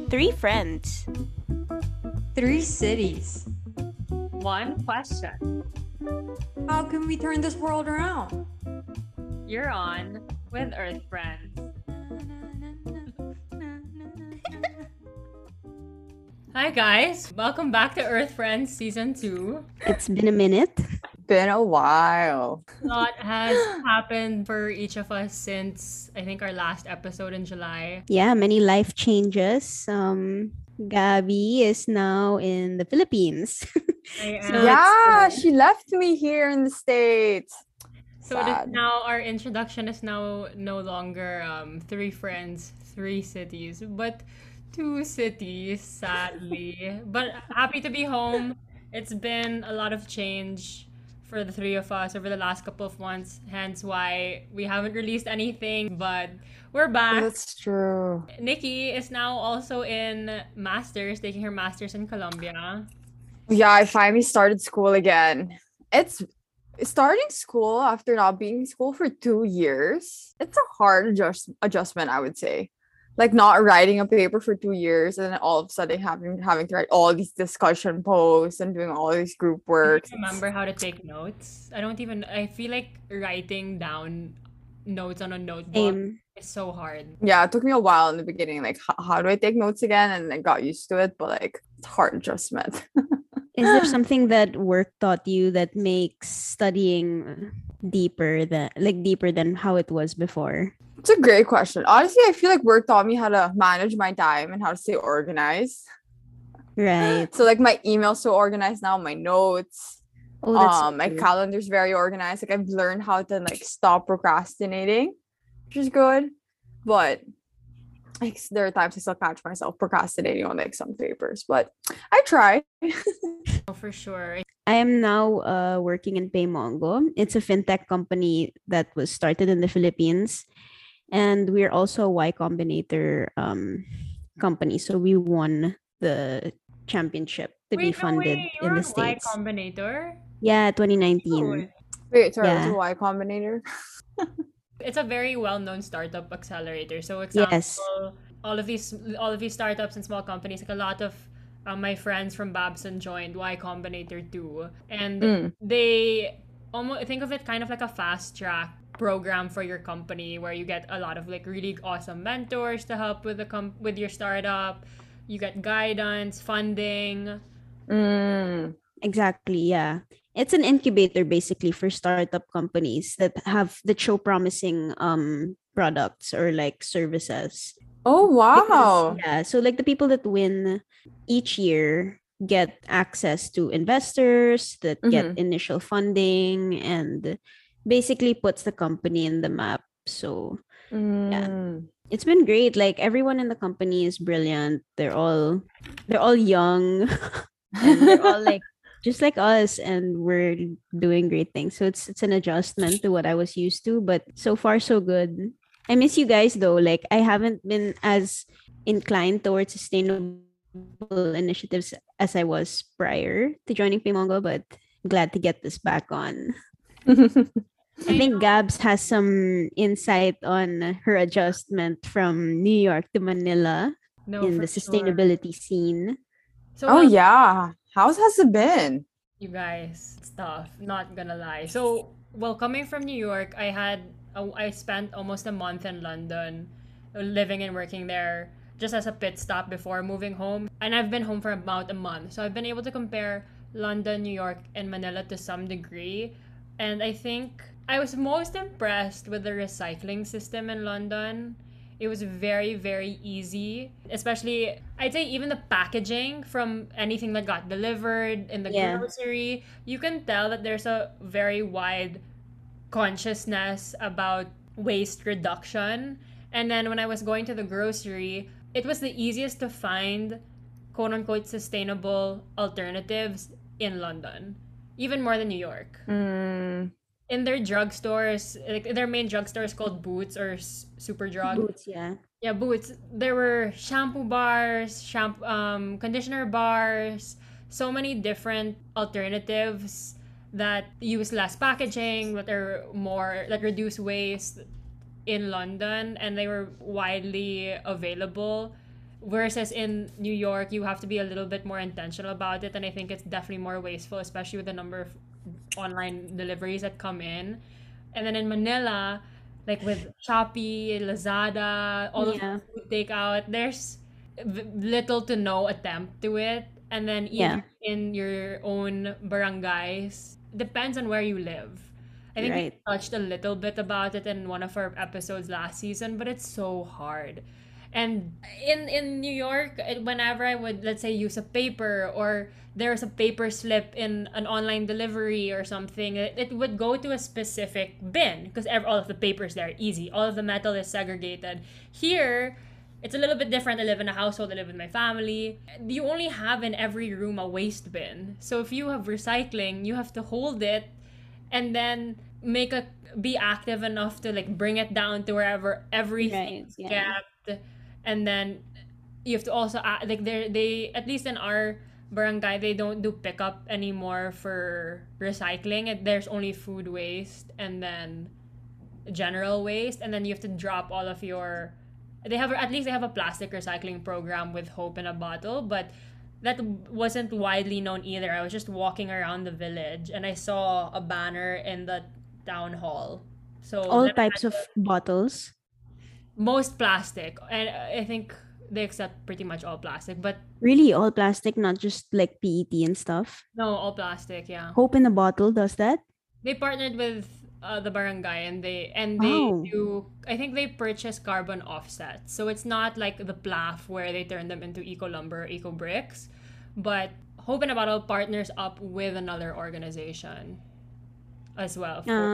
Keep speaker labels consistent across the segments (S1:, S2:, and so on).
S1: Three friends.
S2: Three cities.
S3: One question.
S2: How can we turn this world around?
S3: You're on with Earth Friends. Hi guys, welcome back to Earth Friends Season 2.
S1: It's been a minute.
S4: Been a while.
S3: A lot has happened for each of us since I think our last episode in July.
S1: Yeah, many life changes. Gabby is now in the Philippines.
S3: I
S1: So
S3: am.
S4: Yeah, she left me here in the States.
S3: So it is
S4: Sad.
S3: now our introduction is now no longer three friends, three cities, but two cities, sadly. But happy to be home. It's been a lot of change for the three of us over the last couple of months, hence why we haven't released anything, but we're back.
S4: That's true.
S3: Nikki is now also in masters, taking her masters in Colombia.
S4: Yeah, I finally started school again. It's starting school after not being in school for 2 years. It's a hard adjustment, I would say. Like not writing a paper for 2 years and then all of a sudden having to write all these discussion posts and doing all these group
S3: I
S4: work.
S3: don't remember how to take notes. I feel like writing down notes on a notebook
S1: same.
S3: is so hard.
S4: Yeah, it took me a while in the beginning. Like, how do I take notes again? And I got used to it, but like, it's a hard adjustment.
S1: Is there something that work taught you that makes studying deeper than how it was before?
S4: It's a great question. Honestly, I feel like work taught me how to manage my time and how to stay organized.
S1: Right.
S4: So like my email's so organized now, my notes,
S1: Oh, that's so
S4: my
S1: true.
S4: calendar's very organized. Like I've learned how to like stop procrastinating, which is good. But like there are times I still catch myself procrastinating on like some papers, but I try.
S3: Oh, for sure.
S1: I am now working in Paymongo. It's a fintech company that was started in the Philippines. And we're also a Y Combinator company. So we won the championship to be
S3: Wait, no
S1: funded
S3: way.
S1: in
S3: You're
S1: the
S3: on Y
S1: States.
S3: Combinator?
S1: Yeah, 2019.
S3: Dude.
S4: Wait, sorry, what's
S1: Yeah.
S4: a Y Combinator?
S3: It's a very well-known startup accelerator. So,
S1: Yes.
S3: example, all of these startups and small companies, like a lot of my friends from Babson joined Y Combinator too, and
S4: Mm.
S3: they almost think of it kind of like a fast track program for your company where you get a lot of like really awesome mentors to help with with your startup. You get guidance, funding.
S4: Mm.
S1: Exactly. Yeah. It's an incubator basically for startup companies that show promising products or like services.
S4: Oh
S1: Because,
S4: wow.
S1: yeah, so like the people that win each year get access to investors that get initial funding and basically puts the company in the map. So yeah,
S4: Mm.
S1: it's been great. Like everyone in the company is brilliant. They're all young and they're all like just like us, and we're doing great things. So it's an adjustment to what I was used to, but so far so good. I miss you guys though. Like I haven't been as inclined towards sustainable initiatives as I was prior to joining Paymongo, but glad to get this back on. I think Gabs has some insight on her adjustment from New York to Manila
S3: No,
S1: in
S3: for
S1: the
S3: sure.
S1: sustainability scene.
S3: So,
S4: Oh
S3: well,
S4: yeah. How has it been?
S3: you guys, it's tough, not gonna lie. So, well, coming from New York, I spent almost a month in London, living and working there just as a pit stop before moving home. And I've been home for about a month. So I've been able to compare London, New York, and Manila to some degree. And I think I was most impressed with the recycling system in London. It was very, very easy. Especially, I'd say even the packaging from anything that got delivered in the
S1: Yeah.
S3: grocery, you can tell that there's a very wide consciousness about waste reduction. And then when I was going to the grocery, it was the easiest to find quote unquote sustainable alternatives in London, even more than New York.
S4: Mm.
S3: In their drugstores, like their main drugstore is called Boots or Superdrug.
S1: Boots, yeah.
S3: Yeah, Boots. There were shampoo bars, conditioner bars, so many different alternatives that use less packaging, that reduce waste in London, and they were widely available. Versus in New York, you have to be a little bit more intentional about it, and I think it's definitely more wasteful, especially with the number of online deliveries that come in. And then in Manila, like with Shopee, Lazada, all of the
S1: Yeah.
S3: food takeout, there's little to no attempt to it. And then even
S1: Yeah.
S3: in your own barangays, depends on where you live. I think we
S1: Right.
S3: touched a little bit about it in one of our episodes last season, but it's so hard. And in New York, whenever I would, let's say, use a paper, or there's a paper slip in an online delivery or something, it would go to a specific bin because all of the papers there easy. All of the metal is segregated. Here, it's a little bit different. I live in a household. I live with my family. You only have in every room a waste bin. So if you have recycling, you have to hold it and then be active enough to like bring it down to wherever
S1: Right.
S3: everything's
S1: Yeah.
S3: kept. And then you have to also like they at least in our barangay, they don't do pickup anymore for recycling. There's only food waste and then general waste, and then you have to drop all of your, they have, at least they have a plastic recycling program with Hope in a Bottle, but that wasn't widely known either. I was just walking around the village and I saw a banner in the town hall. So
S1: All
S3: then I
S1: types
S3: had
S1: of bottles.
S3: most plastic, and I think they accept pretty much all plastic, but
S1: Really, all plastic, not just like PET and stuff.
S3: no, all plastic, yeah.
S1: Hope in a Bottle does that.
S3: They partnered with the barangay, and they
S1: Oh.
S3: do, I think they purchase carbon offsets. So it's not like the PLAF where they turn them into eco lumber, eco bricks, but Hope in a Bottle partners up with another organization as well for,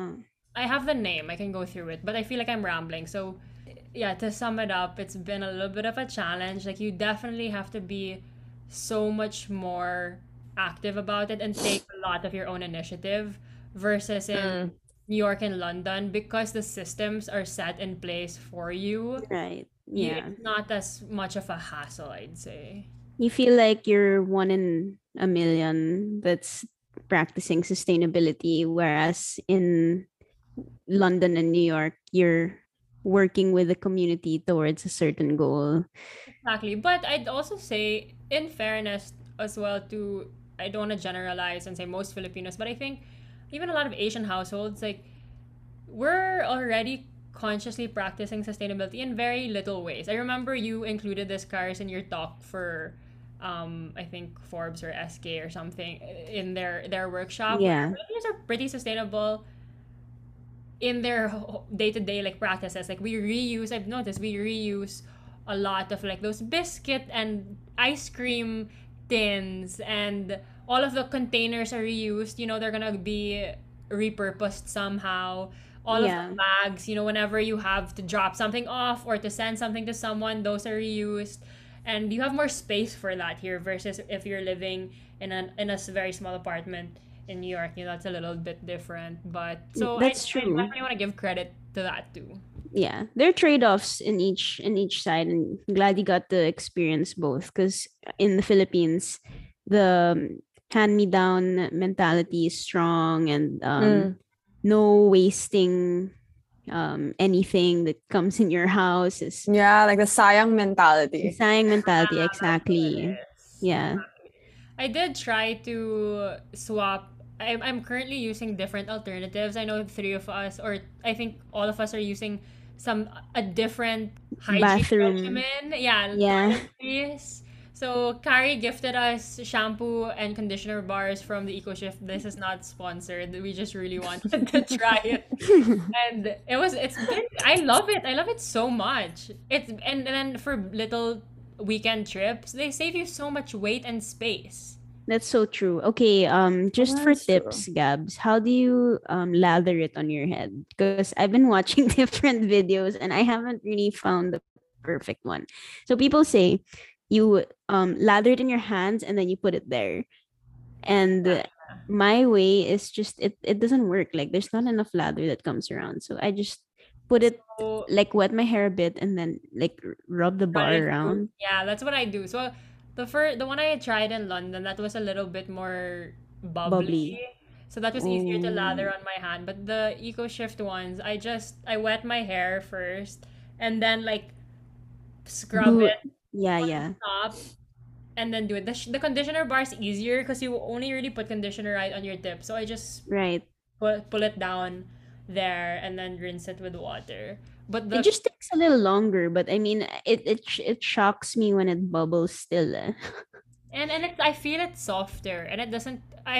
S3: I have the name, I can go through it, but I feel like I'm rambling. So yeah, to sum it up, it's been a little bit of a challenge. Like you definitely have to be so much more active about it and take a lot of your own initiative versus in
S4: Mm.
S3: New York and London, because the systems are set in place for you.
S1: Right. Yeah.
S3: It's not as much of a hassle, I'd say.
S1: You feel like you're one in a million that's practicing sustainability, whereas in London and New York, you're working with the community towards a certain goal.
S3: Exactly. But I'd also say, in fairness as well, to, I don't want to generalize and say most Filipinos, but I think even a lot of Asian households, like, we're already consciously practicing sustainability in very little ways. I remember you included this, Karis, in your talk for, I think Forbes or SK or something, in their workshop.
S1: Yeah.
S3: Filipinos are pretty sustainable in their day-to-day like practices. Like we reuse, I've noticed we reuse a lot of like those biscuit and ice cream tins, and all of the containers are reused. They're gonna be repurposed somehow. All of
S1: Yeah.
S3: the bags, whenever you have to drop something off or to send something to someone, those are reused. And you have more space for that here versus if you're living in a very small apartment in New York. That's a little bit different. But so
S1: That's
S3: I
S1: true.
S3: definitely want to give credit to that too.
S1: Yeah, there are trade-offs in each side, and glad you got to experience both, because in the Philippines the hand-me-down mentality is strong, and
S4: Mm.
S1: no wasting anything that comes in your house is
S4: Yeah, like the sayang mentality.
S1: sayang mentality.
S3: That's what
S1: Exactly.
S3: it is.
S1: Yeah.
S3: I did try to swap. I'm currently using different alternatives. I know three of us, or I think all of us, are using a different hygiene
S1: Bathroom.
S3: regimen. Yeah,
S1: Yeah.
S3: toiletries. So Carrie gifted us shampoo and conditioner bars from the EcoShift. This is not sponsored. We just really wanted to try it, and I love it. I love it so much. And then for little weekend trips, they save you so much weight and space.
S1: That's so true. Okay, just for
S4: That's true.
S1: tips, Gabs, how do you lather it on your head? Because I've been watching different videos and I haven't really found the perfect one. So people say you lather it in your hands and then you put it there. And my way is just it doesn't work. Like there's not enough lather that comes around. So I just put it,
S3: So
S1: like, wet my hair a bit and then like rub the bar
S3: run it through.
S1: around.
S3: Yeah, that's what I do. So the one I tried in London, that was a little bit more bubbly.
S1: Bubbly.
S3: So that was easier to lather
S1: Oh.
S3: on my hand. But the EcoShift ones, I wet my hair first and then like scrub
S1: Do
S3: it
S1: Yeah.
S3: top and then do it. The conditioner bar is easier because you only really put conditioner right on your tip. So I just
S1: Right.
S3: pull it down there and then rinse it with water. But
S1: It
S3: the
S1: just takes a little longer, but I mean, it shocks me when it bubbles still.
S3: and it's I feel it's softer and it doesn't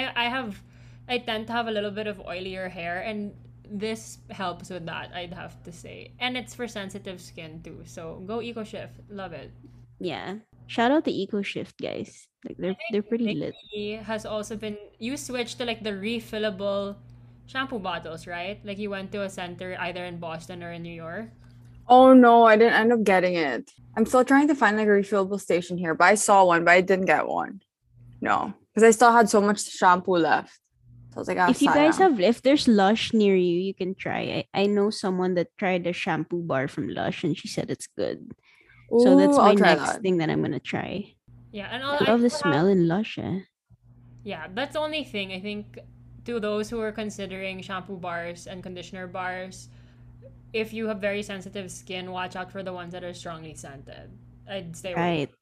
S3: I tend to have a little bit of oilier hair and this helps with that, I'd have to say. And it's for sensitive skin too. So go Eco Shift. Love it.
S1: Yeah. Shout out to EcoShift, guys. Like they're pretty lit.
S3: Nikki has also been you switched to like the refillable shampoo bottles, right? Like you went to a center either in Boston or in New York.
S4: Oh no, I didn't end up getting it. I'm still trying to find like a refillable station here, but I saw one, but I didn't get one. No, because I still had so much shampoo left. So I was like,
S1: If you guys
S4: sayang.
S1: if there's Lush near you, you can try. I know someone that tried a shampoo bar from Lush and she said it's good. So
S4: Ooh,
S1: that's my
S4: I'll try
S1: next
S4: that.
S1: thing that I'm gonna try.
S3: Yeah, and
S1: I love the smell in Lush.
S3: yeah, that's the only thing I think to those who are considering shampoo bars and conditioner bars. If you have very sensitive skin, watch out for the ones that are strongly scented. I'd stay away.
S1: Right.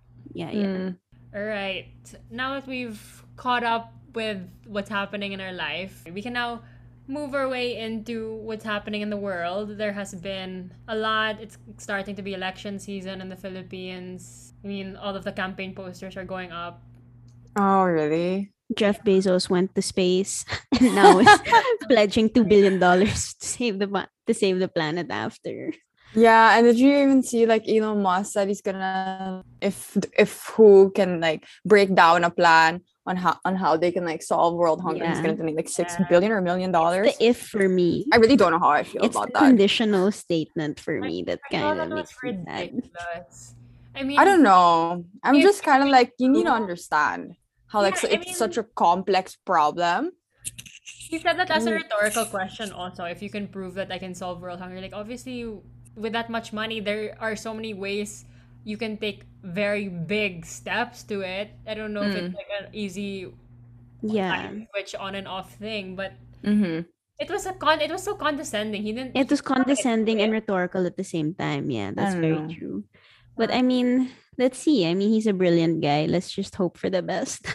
S1: Yeah.
S4: Mm.
S3: All right. Now that we've caught up with what's happening in our life, we can now move our way into what's happening in the world. There has been a lot. It's starting to be election season in the Philippines. I mean, all of the campaign posters are going up.
S4: Oh, really?
S1: Jeff Bezos went to space and now is pledging $2 billion to save the planet after.
S4: Yeah, and did you even see like Elon Musk said he's gonna if who can like break down a plan on how they can like solve world hunger, he's gonna donate like $6 billion or $1 million.
S1: The if for me.
S4: I really don't know how I feel
S1: It's
S4: about
S1: the
S4: that.
S1: conditional statement for me that
S3: I thought
S1: kind of
S3: that was
S1: makes me sad.
S3: ridiculous. I mean,
S4: I don't know. I'm
S3: if
S4: just kind of like you need to
S3: you-
S4: understand how like
S3: Yeah, I
S4: it's such
S3: mean-
S4: a complex problem.
S3: he said that as a rhetorical question also. If you can prove that I can solve world hunger, like obviously with that much money, there are so many ways you can take very big steps to it. I don't know if it's like an easy
S1: Yeah.
S3: switch on and off thing, but
S4: Mm-hmm.
S3: it was so condescending. He didn't.
S1: It was condescending and rhetorical at the same time. Yeah, that's
S4: don't
S1: very
S4: know.
S1: true. But I mean, let's see. I mean, he's a brilliant guy. Let's just hope for the best.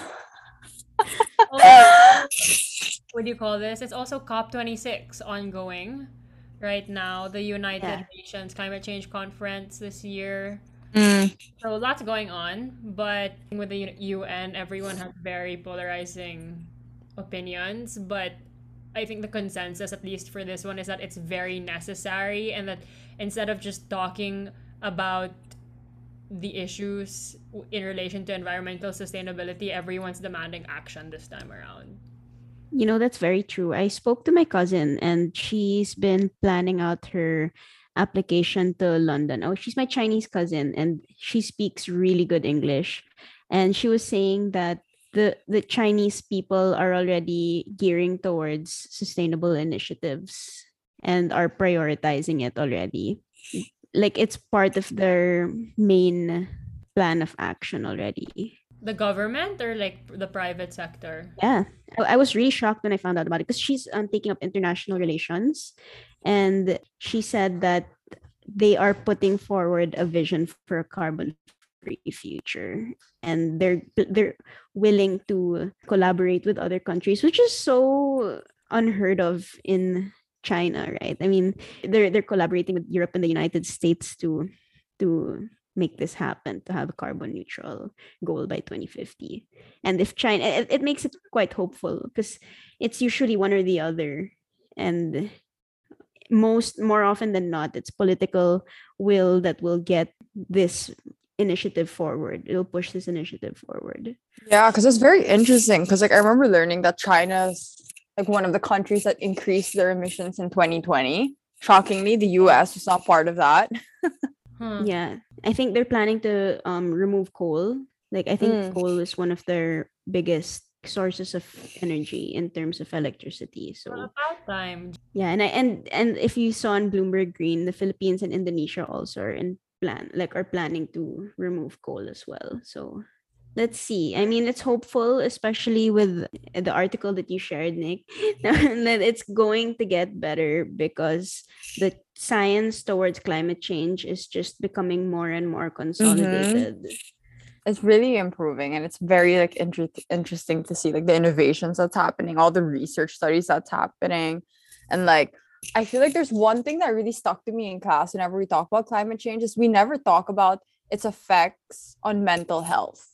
S3: What do you call this? It's also COP26 ongoing right now. The United Nations Climate Change Conference this year. So lots going on, but with the UN, everyone has very polarizing opinions. But I think the consensus, at least for this one, is that it's very necessary and that instead of just talking about the issues in relation to environmental sustainability, everyone's demanding action this time around.
S1: You know, that's very true. I spoke to my cousin and she's been planning out her application to London. Oh, she's my Chinese cousin and she speaks really good English. And she was saying that the Chinese people are already gearing towards sustainable initiatives and are prioritizing it already. Like it's part of their main plan of action already.
S3: The government or like the private sector?
S1: Yeah, I was really shocked when I found out about it because she's taking up international relations, and she said that they are putting forward a vision for a carbon-free future, and they're willing to collaborate with other countries, which is so unheard of in China, right? I mean, they're collaborating with Europe and the United States to make this happen, to have a carbon neutral goal by 2050. And if China, it makes it quite hopeful because it's usually one or the other. And more often than not, it's political will that will get this initiative forward. It'll push this initiative forward.
S4: Yeah, because it's very interesting. Because like I remember learning that China's like one of the countries that increased their emissions in 2020. Shockingly, the US was not part of that.
S1: Yeah, I think they're planning to remove coal. Like I think coal is one of their biggest sources of energy in terms of electricity. So
S3: about time.
S1: Yeah, and if you saw on Bloomberg Green, the Philippines and Indonesia also are planning to remove coal as well. So let's see. I mean, it's hopeful, especially with the article that you shared, Nick, that it's going to get better because the science towards climate change is just becoming more and more consolidated.
S4: It's really improving, and it's very like interesting to see like the innovations that's happening, all the research studies that's happening. And like I feel like there's one thing that really stuck to me in class whenever we talk about climate change is we never talk about its effects on mental health.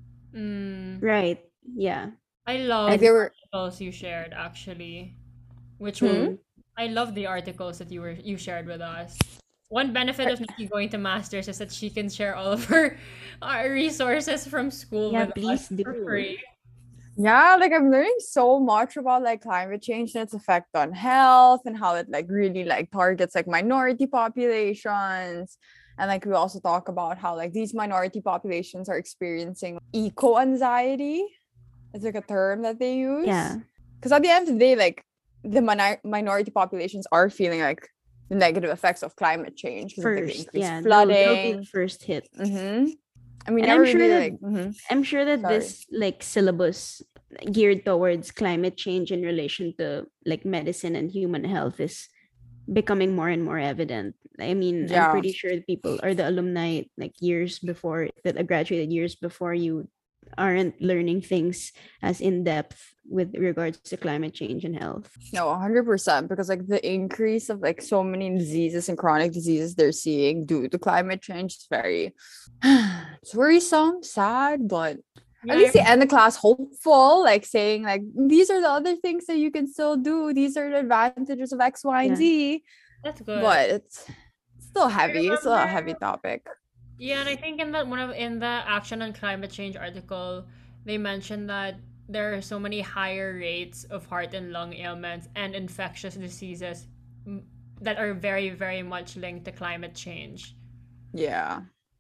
S3: Mm.
S1: Right. Yeah.
S3: I love
S4: Like
S3: the
S4: they were
S3: articles you shared actually, which
S4: Hmm?
S3: I love the articles that you shared with us. One benefit of Nikki going to masters is that she can share all of her resources from school
S1: Yeah,
S3: with us
S1: please
S3: for
S1: do.
S3: free.
S4: Yeah, like I'm learning so much about like climate change and its effect on health and how it like really like targets like minority populations. And like we also talk about how like these minority populations are experiencing eco anxiety. It's like a term that they use.
S1: Yeah.
S4: Because at the end of the day, like the minority populations are feeling like the negative effects of climate change because of like, the
S1: First.
S4: increased
S1: Yeah. They'll be the
S4: flooding.
S1: first hit.
S4: Mm-hmm. And we
S1: And
S4: never really like,
S1: I'm sure that
S4: sorry.
S1: this like syllabus geared towards climate change in relation to like medicine and human health is becoming more and more evident. I mean, I'm
S4: Yeah.
S1: pretty sure the people or the alumni like years before that graduated years before you aren't learning things as in depth with regards to climate change and health.
S4: No, 100%. Because like the increase of like so many diseases and chronic diseases they're seeing due to climate change is very it's worrisome, sad, but at
S3: Yeah,
S4: least they end the class hopeful, like saying like these are the other things that you can still do. These are the advantages of X, Y, and
S1: Yeah.
S4: Z.
S3: that's good.
S4: But it's still
S3: I
S4: heavy. It's still a
S3: remember,
S4: heavy topic.
S3: yeah, and I think in the in the Action on Climate Change article, they mentioned that there are so many higher rates of heart and lung ailments and infectious diseases that are very, very much linked to climate change.
S4: Yeah.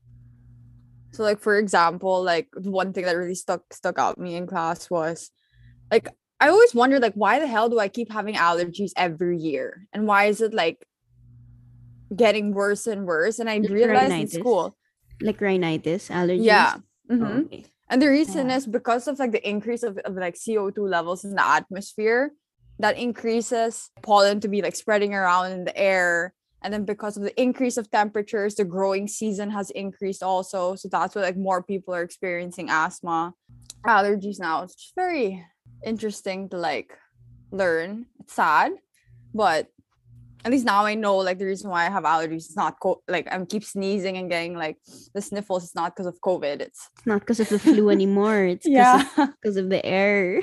S4: So like for example, like the one thing that really stuck out me in class was like I always wondered like why the hell do I keep having allergies every year? And why is it like getting worse and worse? And I
S1: Like
S4: realized in
S1: rhinitis.
S4: school,
S1: Like rhinitis, allergies.
S4: yeah.
S1: Oh,
S4: Mm-hmm.
S1: okay.
S4: And the reason
S1: Yeah.
S4: is because of like the increase of like CO2 levels in the atmosphere that increases pollen to be like spreading around in the air. And then because of the increase of temperatures, the growing season has increased also. So that's why like more people are experiencing asthma, allergies now. It's just very interesting to like learn. It's sad, but at least now I know like the reason why I have allergies is not like I'm keep sneezing and getting like the sniffles. It's not because of COVID. It's
S1: It's not because of the flu anymore. It's
S4: yeah,
S1: because of the air.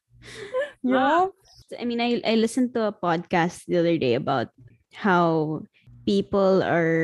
S4: yeah.
S1: I mean, I listened to a podcast the other day about how people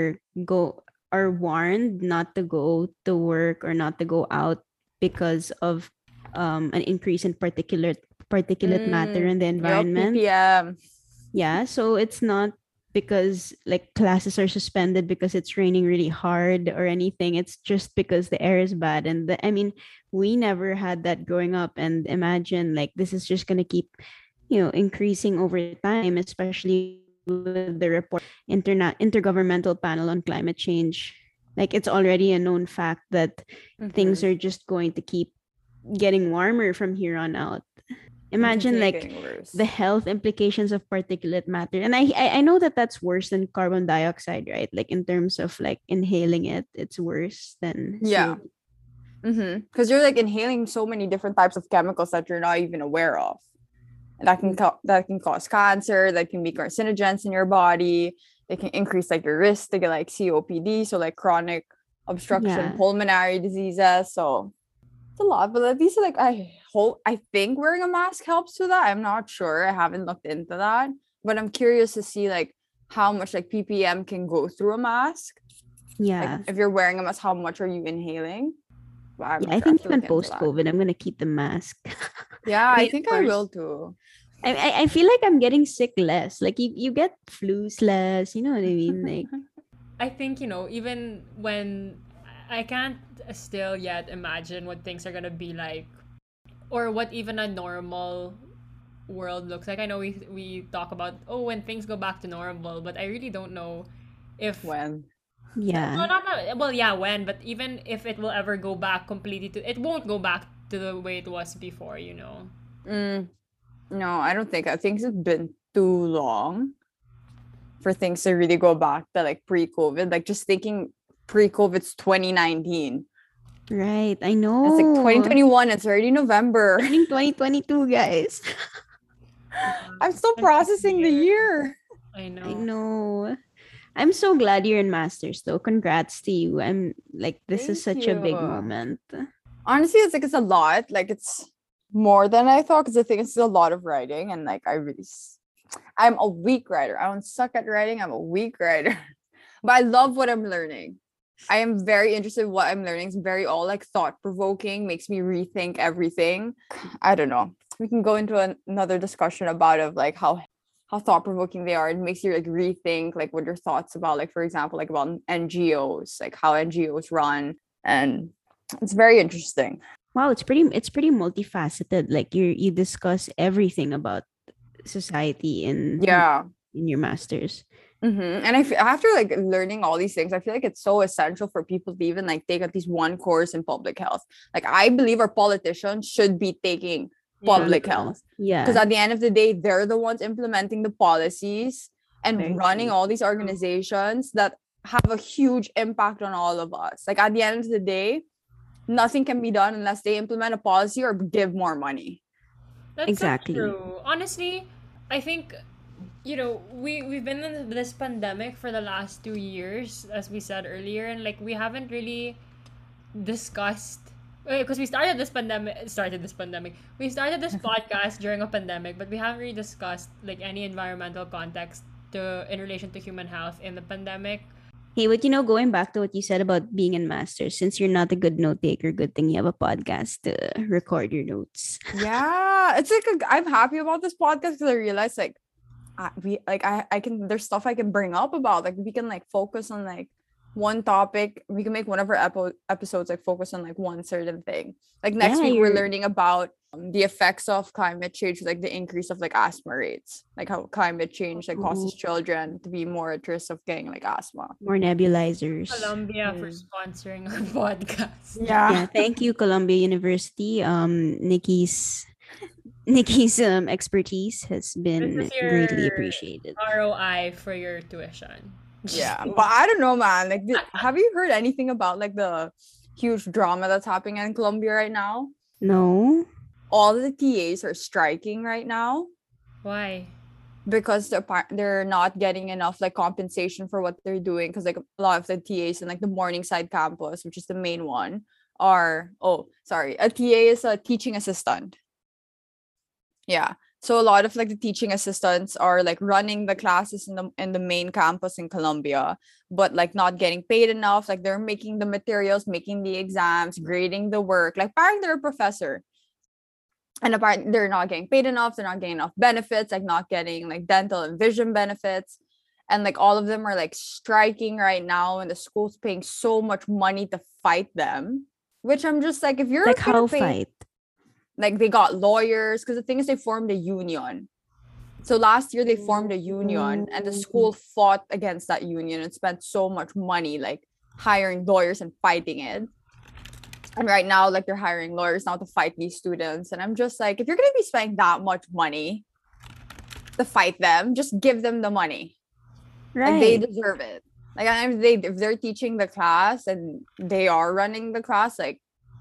S1: are warned not to go to work or not to go out because of an increase in particulate matter in the
S4: Yup,
S1: environment.
S4: ppm.
S1: Yeah, so it's not because like classes are suspended because it's raining really hard or anything. It's just because the air is bad. And I mean, we never had that growing up. And imagine like this is just gonna keep, increasing over time, especially with the report intergovernmental panel on climate change. Like it's already a known fact that things are just going to keep getting warmer from here on out. Imagine
S4: Continue
S1: like
S4: getting worse.
S1: the health implications of particulate matter, and I know that that's worse than carbon dioxide, right? Like in terms of like inhaling it, it's worse than
S4: Yeah.
S1: CO2.
S4: Because you're like inhaling so many different types of chemicals that you're not even aware of. And that can cause cancer, that can be carcinogens in your body. They can increase like your risk to get like COPD, so like chronic obstruction
S1: Yeah.
S4: pulmonary diseases. So it's a lot, but at least like I think wearing a mask helps with that. I'm not sure. I haven't looked into that, but I'm curious to see like how much like ppm can go through a mask.
S1: Yeah.
S4: Like if you're wearing a mask, how much are you inhaling? Well, I'm
S1: Yeah,
S4: not
S1: I
S4: sure. I
S1: think
S4: have to
S1: even
S4: look into
S1: post
S4: that.
S1: COVID, I'm gonna keep the mask.
S4: Yeah, I
S1: mean,
S4: think
S1: of
S4: I will
S1: course.
S4: too.
S1: I feel like I'm getting sick less. Like you get flus less. You know what I mean? Like
S3: I think, even when I can't still yet imagine what things are gonna be like or what even a normal world looks like. I know we talk about when things go back to normal, but I really don't know if
S4: When?
S1: Yeah.
S3: Well, yeah, when, but even if it will ever go back completely to, it won't go back to the way it was before, you know.
S4: Mm, no, I don't think. I think it's been too long for things to really go back to like pre-COVID. Like just thinking pre-COVID's 2019.
S1: Right. I
S4: It's like
S1: know.
S4: 2021. It's already November.
S1: Turning 2022, guys.
S4: I'm still
S3: It's
S4: processing the
S3: weird.
S4: year.
S3: I
S1: I
S3: know.
S1: know. I'm so glad you're in masters though. Congrats to you. I'm like this is
S4: Thank
S1: such a big
S4: you.
S1: moment.
S4: Honestly, it's like it's a lot. Like it's more than I thought because I think it's a lot of writing and like I'm a weak writer. I don't suck at writing. I'm a weak writer. But I love what I'm learning. I am very interested in what I'm learning. It's very all like thought provoking, makes me rethink everything. I don't know. We can go into another discussion about of like how thought provoking they are. It makes you like rethink like what your thoughts about like for example like about NGOs, like how NGOs run, and it's very interesting.
S1: Wow, it's pretty multifaceted. Like you discuss everything about society
S4: Yeah.
S1: in your masters.
S4: And after like learning all these things, I feel like it's so essential for people to even like take at least one course in public health. Like I believe our politicians should be taking public health because
S1: Yeah.
S4: at the end of the day, they're the ones implementing the policies and
S1: Very
S4: running
S1: true.
S4: all these organizations that have a huge impact on all of us. Like at the end of the day, nothing can be done unless they implement a policy or give more money.
S3: That's
S1: Exactly.
S3: so true. Honestly, I think you know we've been in this pandemic for the last 2 years, as we said earlier, and like we haven't really discussed because we started this podcast during a pandemic, but we haven't really discussed like any environmental context to in relation to human health in the pandemic.
S1: Hey, but going back to what you said about being in masters, since you're not a good note taker, good thing you have a podcast to record your notes.
S4: Yeah, it's like I'm happy about this podcast because I realized like I can there's stuff I can bring up about like we can like focus on like one topic. We can make one of our episodes like focus on like one certain thing. Like next
S1: Yeah,
S4: week we're
S1: you're
S4: learning about the effects of climate change, like the increase of like asthma rates, like how climate change like causes children to be more at risk of getting like asthma.
S1: more nebulizers.
S3: Columbia for sponsoring our podcast.
S1: Yeah, thank you, Columbia University. Nikki's expertise has
S3: This
S1: been
S3: is
S1: greatly
S3: your
S1: appreciated.
S3: ROI for your tuition.
S4: Yeah, but I don't know, man. Like, have you heard anything about like the huge drama that's happening in Colombia right now?
S1: No.
S4: All the TAs are striking right now
S3: Why?
S4: because they're not getting enough like compensation for what they're doing. Because like a lot of the TAs in like the Morningside campus, which is the main one, are a TA is a teaching assistant. Yeah. So a lot of like the teaching assistants are like running the classes in the main campus in Colombia, but like not getting paid enough. Like they're making the materials, making the exams, grading the work. Like apparently they're a professor. And apparently they're not getting paid enough, they're not getting enough benefits, like not getting like dental and vision benefits. And like all of them are like striking right now, and the school's paying so much money to fight them. Which I'm just like, if you're
S1: Like
S4: gonna
S1: how
S4: pay,
S1: fight?
S4: like they got lawyers because the thing is they formed a union. So last year they formed a union and the school fought against that union and spent so much money like hiring lawyers and fighting it. And right now like they're hiring lawyers now to fight these students. And I'm just like, if you're gonna be spending that much money to fight them, just give them the money.
S1: Right.
S4: Like they deserve it. Like if they're teaching the class and they are running the class, like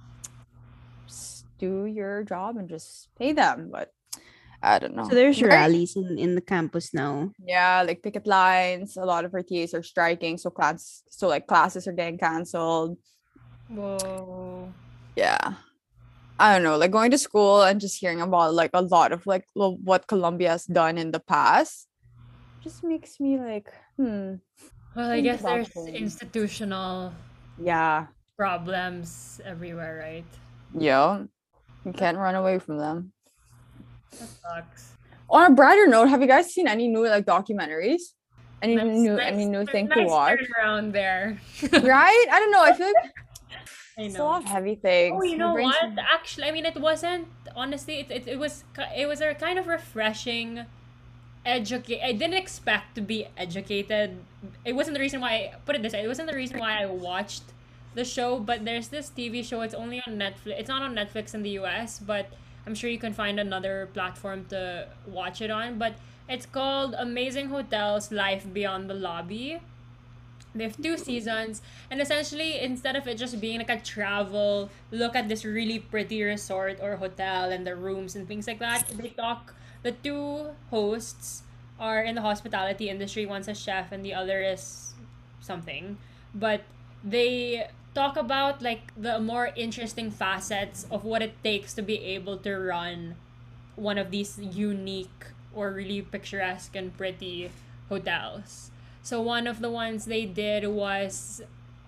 S4: do your job and just pay them. But I don't know.
S1: So there's rallies in the campus now.
S4: Yeah, like picket lines. A lot of our TAs are striking, so classes are getting canceled.
S3: Whoa.
S4: Yeah, I don't know. Like going to school and just hearing about like a lot of like what Colombia has done in the past just makes me like,
S3: Well, I
S4: think
S3: guess
S4: about
S3: there's
S4: things.
S3: institutional
S4: Yeah,
S3: problems everywhere, right?
S4: yeah. You can't run away from them.
S3: That sucks.
S4: On a brighter note, have you guys seen any new like documentaries? Any
S3: Nice
S4: new thing to
S3: nice
S4: watch?
S3: turnaround there.
S4: Right? I don't know. I feel like
S3: I
S4: it's a
S3: know.
S4: lot of heavy things.
S3: Oh, you
S4: My
S3: know
S4: brain's-
S3: what? Actually, I mean, it wasn't. Honestly, it was a kind of refreshing. I didn't expect to be educated it wasn't the reason why put it this way, it wasn't the reason why I watched the show, but there's this TV show. It's only on Netflix. It's not on Netflix in the US, but I'm sure you can find another platform to watch it on. But it's called Amazing Hotels: Life Beyond the Lobby. They have 2 seasons, and essentially, instead of it just being like a travel look at this really pretty resort or hotel and the rooms and things like that, they talk. The two hosts are in the hospitality industry. One's a chef, and the other is something. But they talk about like the more interesting facets of what it takes to be able to run one of these unique or really picturesque and pretty hotels. So one of the ones they did was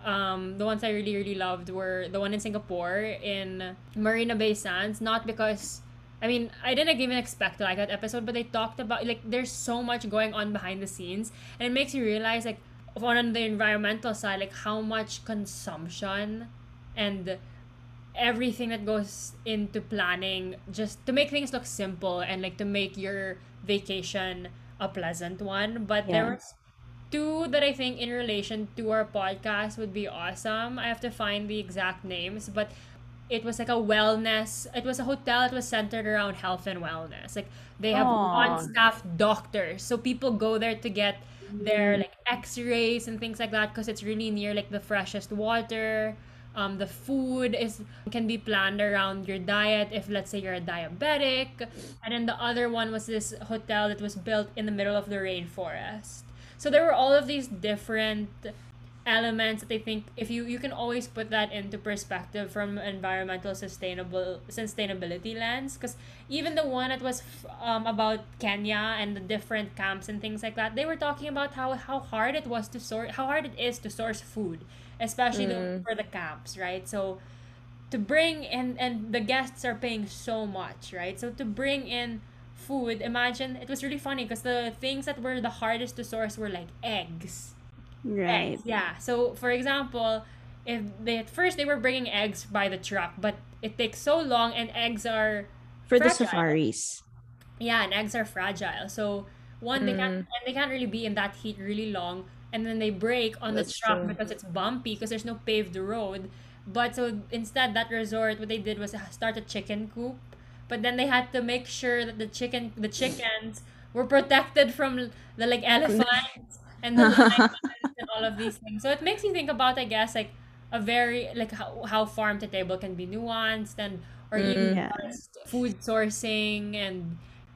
S3: the ones I really really loved were the one in Singapore in Marina Bay Sands. Not because I mean I didn't even expect to like that episode, but they talked about like there's so much going on behind the scenes, and it makes you realize like on the environmental side like how much consumption and everything that goes into planning just to make things look simple and like to make your vacation a pleasant one. But there
S1: Yeah.
S3: was two that I think in relation to our podcast would be awesome. I have to find the exact names, but it was like a wellness. It was a hotel that was centered around health and wellness. Like they have
S4: Oh.
S3: on-staff doctors, so people go there to get their like X-rays and things like that because it's really near like the freshest water. The food is can be planned around your diet if let's say you're a diabetic, and then the other one was this hotel that was built in the middle of the rainforest. So there were all of these different elements that I think if you can always put that into perspective from environmental sustainability lens, because even the one that was about Kenya and the different camps and things like that, they were talking about how hard it was to source how hard it is to source food, especially
S4: Mm.
S3: for the camps, right? So to bring in, and the guests are paying so much, right? So to bring in food, imagine it was really funny because the things that were the hardest to source were like eggs.
S1: Right.
S3: Eggs, yeah. So, for example, if they at first they were bringing eggs by the truck, but it takes so long, and eggs are
S1: For the
S3: fragile.
S1: safaris.
S3: Yeah, and eggs are fragile. So, one
S4: Mm.
S3: they can't really be in that heat really long, and then they break on the
S4: That's
S3: truck
S4: true.
S3: because it's bumpy because there's no paved road. But so instead, that resort, what they did was start a chicken coop, but then they had to make sure that the chickens were protected from the like elephants and the lions and all of these things. So it makes you think about, I guess, like a very like how farm to table can be nuanced, and or even
S4: Mm.
S1: Yeah.
S3: just food sourcing and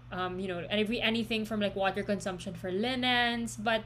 S3: anything from like water consumption for linens, but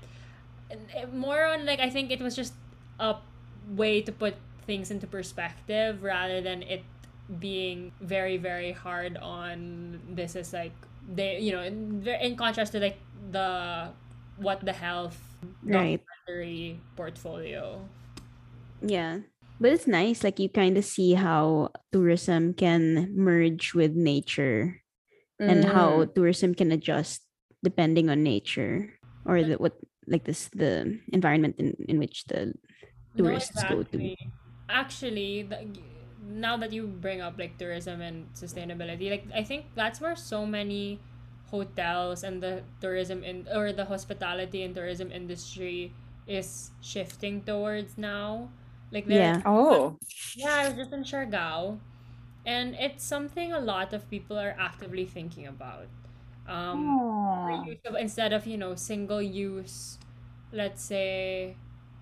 S3: more on like I think it was just a way to put things into perspective rather than it being very very hard on this is like they in contrast to like the what the health
S1: Right.
S3: documentary portfolio.
S1: Yeah. But it's nice. Like you kind of see how tourism can merge with nature and how
S4: Mm.
S1: tourism can adjust depending on nature or the what like this the environment in which the
S3: No,
S1: tourists go to.
S3: exactly. Actually, now that you bring up like tourism and sustainability, like I think that's where so many hotels and the tourism in or the hospitality and tourism industry is shifting towards now. Like there's
S1: Yeah.
S4: Oh.
S3: yeah, I was just in Siargao, and it's something a lot of people are actively thinking about. The
S4: Oh.
S3: use of instead of single use, let's say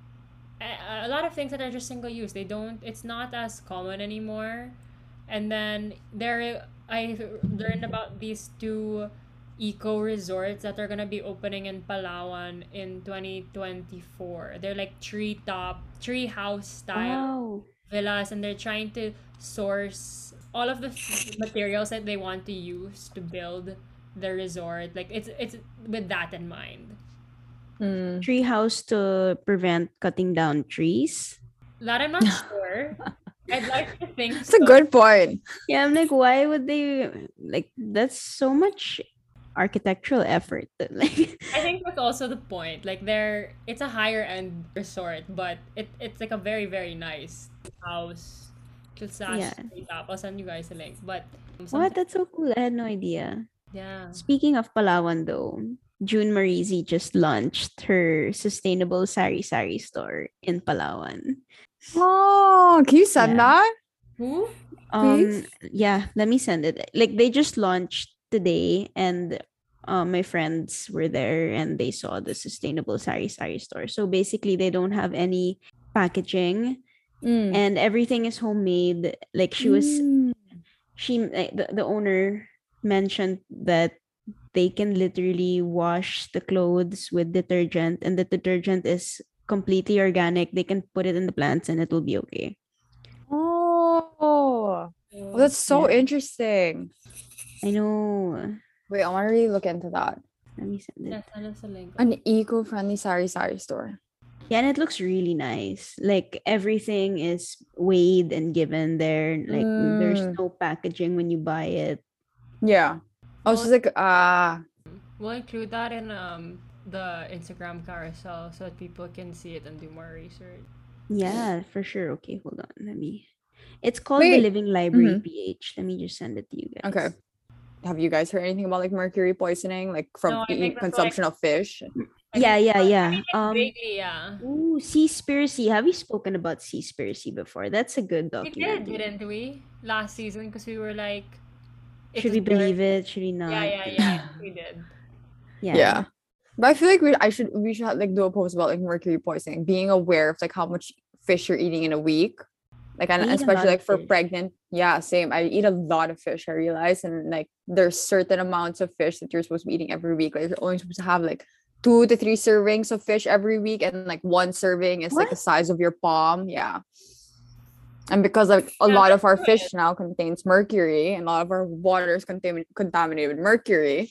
S3: a lot of things that are just single use they don't it's not as common anymore. And then there I learned about these two eco resorts that are going to be opening in Palawan in 2024. They're like tree house style
S1: Wow.
S3: villas, and they're trying to source all of the materials that they want to use to build the resort. Like it's with that in mind.
S4: Mm.
S1: Treehouse to prevent cutting down trees.
S3: That I'm not sure. I'd like to think
S4: It's a
S3: so.
S4: good point.
S1: Yeah, I'm like, why would they like that's so much architectural effort that like
S3: I think that's also the point. Like it's a higher end resort, but it's like a very very nice house. Slash
S1: yeah.
S3: street up. I'll send you guys a link. But
S1: What?
S3: something
S1: That's so cool. I had no idea.
S3: yeah.
S1: Speaking of Palawan though, June Marizi just launched her sustainable sari-sari store in Palawan.
S4: Oh, can you send
S1: Yeah.
S4: that?
S3: Who?
S4: Please?
S1: Yeah, let me send it. Like they just launched today, and my friends were there and they saw the sustainable sari-sari store. So basically they don't have any packaging
S4: Mm.
S1: and everything is homemade. Like
S4: Mm.
S1: the owner mentioned that they can literally wash the clothes with detergent, and the detergent is completely organic. They can put it in the plants and it will be okay.
S4: Oh.
S3: Oh,
S4: Well, that's so
S1: Yeah.
S4: interesting.
S1: I know.
S4: Wait, I want to really look into that.
S1: Let me send it.
S3: yeah, send us a link.
S4: An eco-friendly sari-sari store.
S1: Yeah, and it looks really nice. Like everything is weighed and given there. Like there's
S4: Mm.
S1: no packaging when you buy it.
S4: Yeah. Oh, so it's like
S3: We'll include that in the Instagram carousel so that people can see it and do more research.
S1: Yeah, for sure. Okay, hold on. It's called the
S4: Wait.
S1: Living Library
S4: Mhm.
S1: PH. Let me just send it to you guys.
S4: Okay. Have you guys heard anything about like mercury poisoning, like from
S3: No, I think that's
S4: consumption of fish?
S1: Yeah, yeah, yeah.
S3: Vaguely, yeah.
S1: Ooh, Seaspiracy. Have we spoken about Seaspiracy before? That's a good
S3: We did,
S1: documentary.
S3: didn't we? Last season, because we were like, it
S1: Should
S3: was
S1: we believe it? Should we
S3: Yeah,
S1: not?
S3: yeah, we did.
S4: Yeah. But I feel like we should like do a post about like mercury poisoning, being aware of like how much fish you're eating in a week. Like, and
S1: I eat a
S4: especially
S1: lot
S4: like
S1: of
S4: for
S1: fish.
S4: pregnant. Yeah, same. I eat a lot of fish, I realize. And like there's certain amounts of fish that you're supposed to be eating every week. Like you're only supposed to have like 2 to 3 servings of fish every week, and like one serving is like the
S1: What?
S4: size of your palm. Yeah. And because like a
S3: Yeah,
S4: lot of our
S3: that's
S4: fish now contains mercury, and a lot of our water is contaminated with mercury.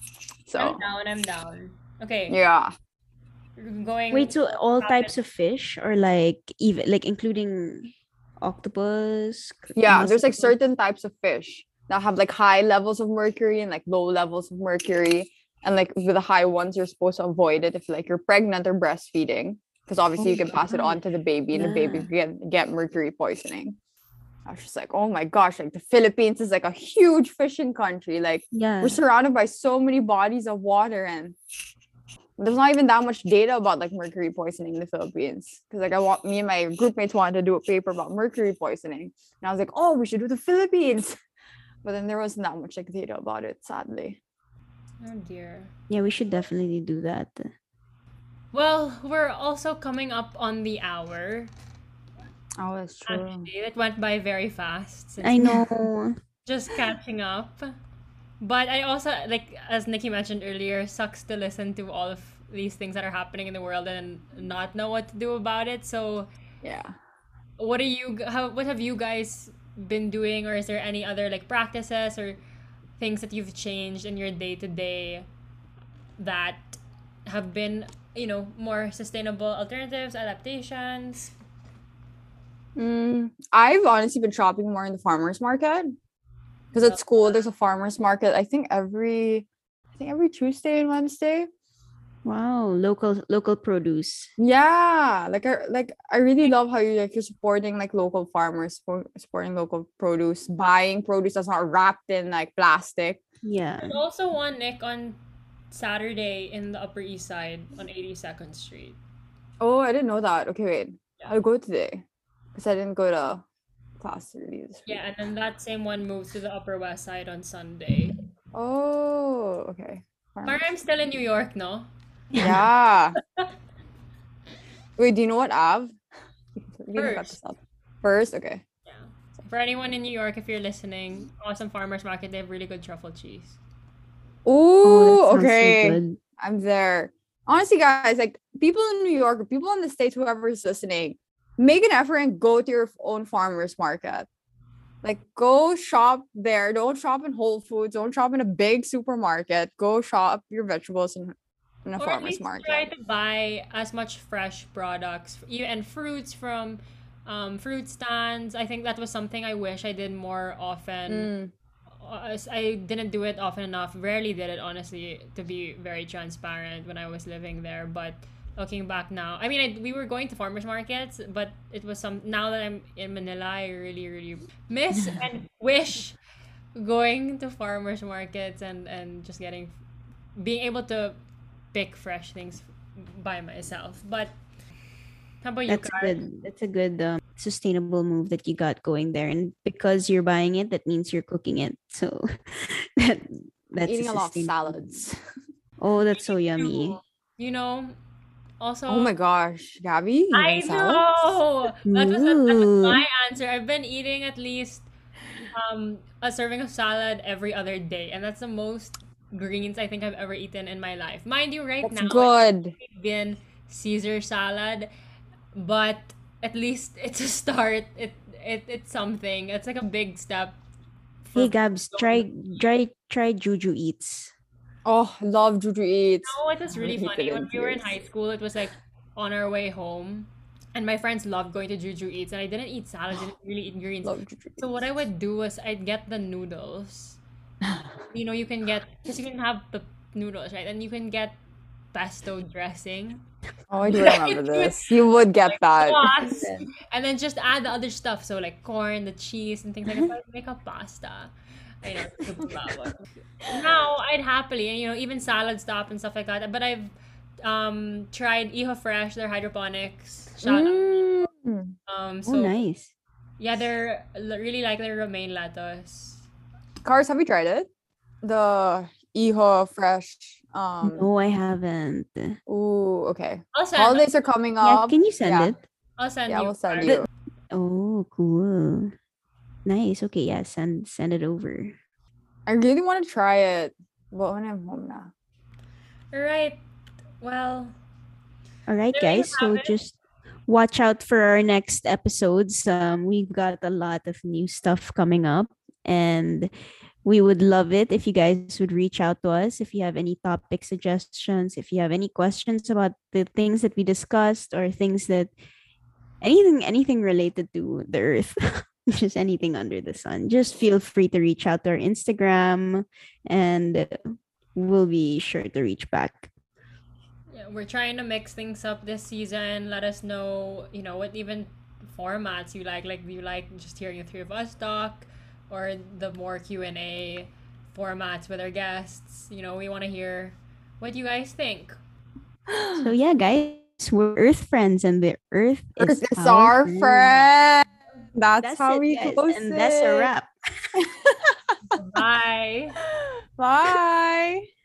S4: So
S3: I'm down. Okay,
S4: yeah.
S3: going.
S1: Wait, so all types of fish, or like even like including octopus?
S4: Yeah, there's like
S1: mussels?
S4: certain types of fish that have like high levels of mercury and like low levels of mercury. And like with the high ones, you're supposed to avoid it if like you're pregnant or breastfeeding, because obviously
S1: Oh
S4: you can pass it on
S1: gosh.
S4: to the baby, and the baby
S1: Yeah.
S4: can get mercury poisoning. I was just like, oh my gosh, like the Philippines is like a huge fishing country. Like
S1: Yeah.
S4: we're surrounded by so many bodies of water, and there's not even that much data about like mercury poisoning in the Philippines. Because like me and my group mates wanted to do a paper about mercury poisoning, and I was like, oh, we should do the Philippines. But then there wasn't that much like data about it, sadly.
S3: Oh dear.
S1: Yeah, we should definitely do that.
S3: Well, we're also coming up on the hour.
S4: Oh, that's true.
S3: Actually, it went by very fast. Since
S1: I know.
S3: just catching up. But I also, like, as Nikki mentioned earlier, sucks to listen to all of these things that are happening in the world and not know what to do about it. So,
S4: Yeah.
S3: what have you guys been doing, or is there any other like practices or things that you've changed in your day to day that have been, more sustainable alternatives, adaptations?
S4: I've honestly been shopping more in the farmers market, because at school there's a farmers market. I think every Tuesday and Wednesday.
S1: Wow, local produce.
S4: Yeah, I really love how you're supporting like local farmers, supporting local produce, buying produce that's not wrapped in like plastic.
S1: Yeah.
S3: There's also one, Nick, on Saturday in the Upper East Side on 82nd Street.
S4: Oh, I didn't know that. Okay, wait.
S3: Yeah.
S4: I'll go today because I didn't go to class really this week.
S3: Yeah, and then that same one moves to the Upper West Side on Sunday.
S4: Oh, okay.
S3: But I'm still in New York, no?
S4: Yeah. Wait, do you know what Av? We can cut
S3: First.
S4: this up. First, okay.
S3: Yeah. For anyone in New York, if you're listening, awesome farmers market. They have really good truffle cheese.
S4: Ooh,
S1: that sounds so
S4: okay.
S1: good.
S4: I'm there. Honestly, guys, like people in New York, people in the States, whoever is listening, make an effort and go to your own farmers market. Like, go shop there. Don't shop in Whole Foods. Don't shop in a big supermarket. Go shop your vegetables in a
S3: Or at
S4: farmer's
S3: least
S4: market.
S3: try to buy as much fresh products and fruits from fruit stands. I think that was something I wish I did more often. I didn't do it often enough. Rarely did it, honestly, to be very transparent when I was living there. But looking back now, I mean, we were going to farmers markets, but it was now that I'm in Manila, I really, really miss and wish going to farmers markets and just being able to pick fresh things by myself. But how about you,
S1: That's
S3: Kat?
S1: good. That's a good sustainable move that you got going there. And because you're buying it, that means you're cooking it. So that that's a
S4: Eating a lot of
S1: sustainable.
S4: salads.
S1: Oh, that's so yummy.
S3: You know, also,
S4: Oh my gosh, Gabby,
S3: I
S4: eating salads?
S3: know that was
S1: Ooh.
S3: my answer. I've been eating at least a serving of salad every other day, and that's the most greens I think I've ever eaten in my life. Mind you, right
S4: That's
S3: now
S4: good.
S3: it's been Caesar salad, but at least it's a start. It's something. It's like a big step
S1: Hey
S3: for
S1: Gabs, try Juju Eats.
S4: Oh, love Juju Eats.
S3: know what was really
S4: Haven't
S3: funny?
S4: eaten
S3: When
S4: in
S3: we were in
S4: years.
S3: high school, it was like on our way home, and my friends loved going to Juju Eats, and I didn't eat salads, didn't really eat greens.
S4: Love Juju
S3: So what I
S4: Eats.
S3: would do was I'd get the noodles. You know, you can get because you can have the noodles, right? And you can get pesto dressing.
S4: Oh, I do remember this. You would get that.
S3: Sauce, and then just add the other stuff. So like corn, the cheese, and things like that. So I'd make a pasta. I know, super bawal. Now I'd happily, and even salad stop and stuff like that. But I've tried Iho Fresh, their hydroponics. Shout out.
S4: Mm.
S1: Oh,
S3: So
S1: nice.
S3: yeah, they're really like their romaine lettuce.
S4: Cars, have you tried it? The Iho Fresh.
S1: No, I haven't.
S4: Ooh, okay.
S3: I'll send.
S4: Holidays are coming
S1: Yeah,
S4: up.
S1: can you send
S4: Yeah.
S1: it?
S3: I'll send
S4: Yeah,
S3: you.
S4: we'll send
S3: Carl.
S4: you.
S1: Oh, cool. Nice. Okay, yeah, send it over.
S4: I really want to try it. But when I'm home now.
S3: All right. Well,
S1: All right,
S3: there you
S1: guys. So
S3: have it.
S1: just watch out for our next episodes. We've got a lot of new stuff coming up, and we would love it if you guys would reach out to us if you have any topic suggestions, if you have any questions about the things that we discussed or things that anything related to the earth. Just anything under the sun. Just feel free to reach out to our Instagram and we'll be sure to reach back.
S3: Yeah, we're trying to mix things up this season. Let us know, what even formats you like. Like, do you like just hearing the three of us talk, or the more Q&A formats with our guests? We want to hear what you guys think.
S1: So yeah, guys, we're Earth friends and the Earth is
S4: It's our friend. That's
S1: That's
S4: how
S1: it,
S4: we
S1: guys.
S4: close
S1: And that's a
S4: it.
S1: wrap.
S3: Bye.
S4: Bye.